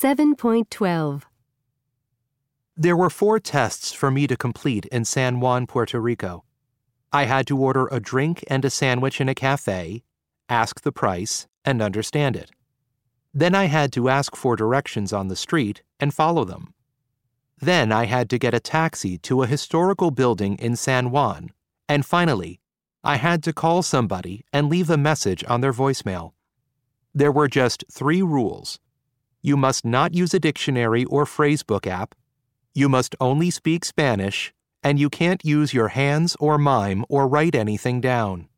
7.12. There were 4 tests for me to complete in San Juan, Puerto Rico. I had to order a drink and a sandwich in a cafe, ask the price, and understand it. Then I had to ask for directions on the street and follow them. Then I had to get a taxi to a historical building in San Juan, and finally, I had to call somebody and leave a message on their voicemail. There were just 3 rules. You must not use a dictionary or phrasebook app. You must only speak Spanish, and you can't use your hands or mime or write anything down.